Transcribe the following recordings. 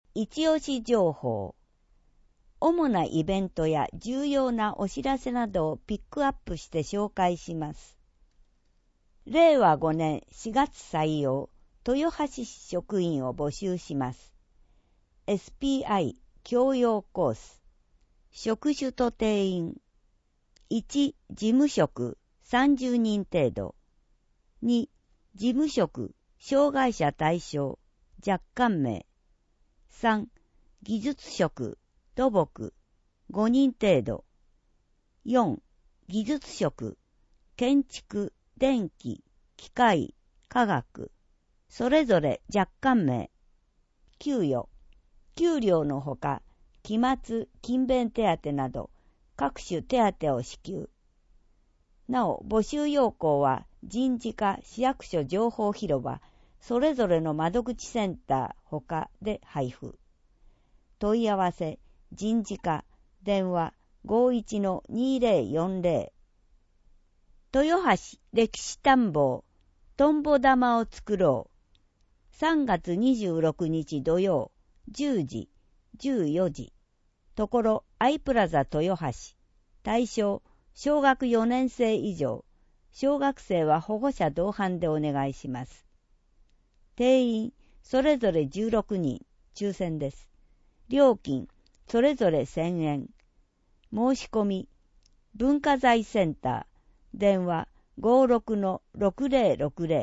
一押し情報。主なイベントや重要なお知らせなどをピックアップして紹介します。令和5年4月採用、豊橋市職員を募集します。SPI 教養コース。職種と定員。1、事務職30人程度。2、事務職障害者対象若干名。3、技術職土木5人程度。4、技術職建築電気機械科学それぞれ若干名。給与給料のほか期末勤勉手当など各種手当を支給。なお募集要項は人事課市役所情報広場それぞれの窓口センターほかで配布。問い合わせ人事課電話 51-2040。 豊橋歴史探訪トンボ玉を作ろう。3月26日土曜10時14時。ところアイプラザ豊橋。対象小学4年生以上。小学生は保護者同伴でお願いします。定員それぞれ16人抽選です。料金それぞれ1000円。申し込み文化財センター電話 56-6060。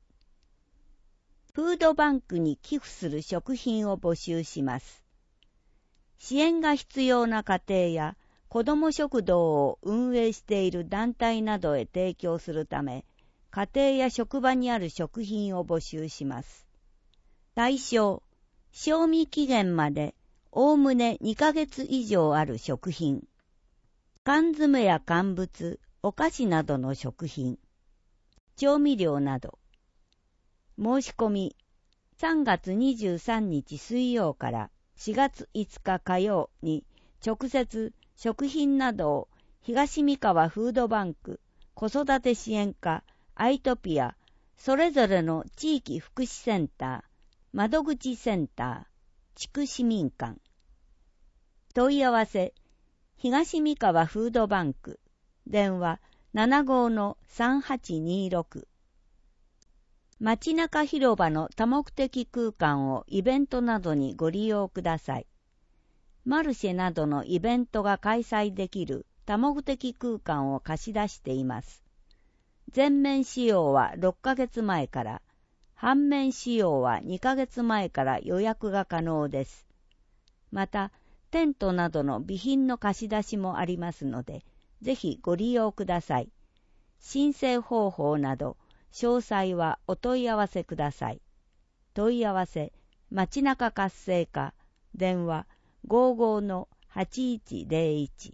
フードバンクに寄付する食品を募集します。支援が必要な家庭や子ども食堂を運営している団体などへ提供するため、家庭や職場にある食品を募集します。対象、賞味期限までおおむね2ヶ月以上ある食品。缶詰や乾物、お菓子などの食品。調味料など。申し込み、3月23日水曜から4月5日火曜に直接食品などを東三河フードバンク、子育て支援課、アイトピア、それぞれの地域福祉センター、窓口センター、地区市民館。問い合わせ、東三河フードバンク、電話 75-3826。街中広場の多目的空間をイベントなどにご利用ください。マルシェなどのイベントが開催できる多目的空間を貸し出しています。全面使用は6ヶ月前から、半面使用は2ヶ月前から予約が可能です。また、テントなどの備品の貸し出しもありますので、ぜひご利用ください。申請方法など、詳細はお問い合わせください。問い合わせ、街中活性化、電話55-8101。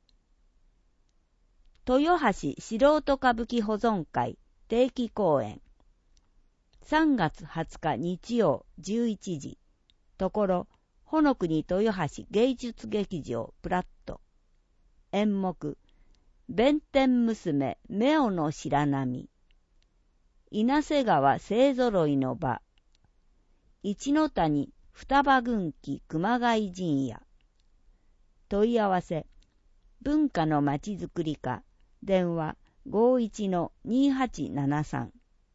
豊橋素人歌舞伎保存会定期公演。3月20日日曜11時。ところ、ほのくに豊橋芸術劇場プラット。演目、弁天娘目尾の白波。稲瀬川勢ぞろいの場。一ノ谷双葉軍記熊谷陣屋。問い合わせ、文化のまちづくり課、電話 51-2873。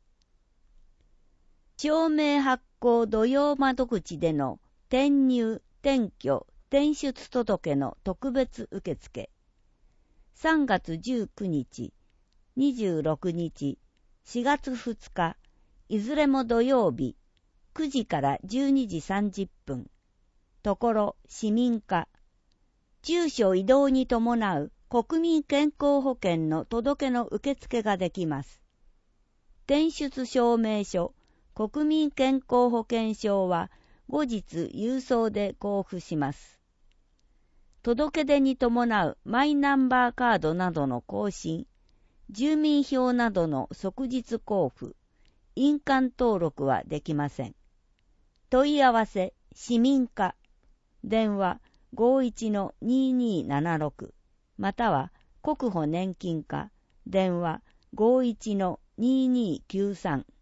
証明発行土曜窓口での転入、転居、転出届の特別受付。3月19日、26日、4月2日、いずれも土曜日、9時から12時30分。ところ市民課。住所移動に伴う国民健康保険の届けの受付ができます。転出証明書、国民健康保険証は後日郵送で交付します。届け出に伴うマイナンバーカードなどの更新、住民票などの即日交付、印鑑登録はできません。問い合わせ、市民課、電話 51-2276 または国保年金課、電話 51-2293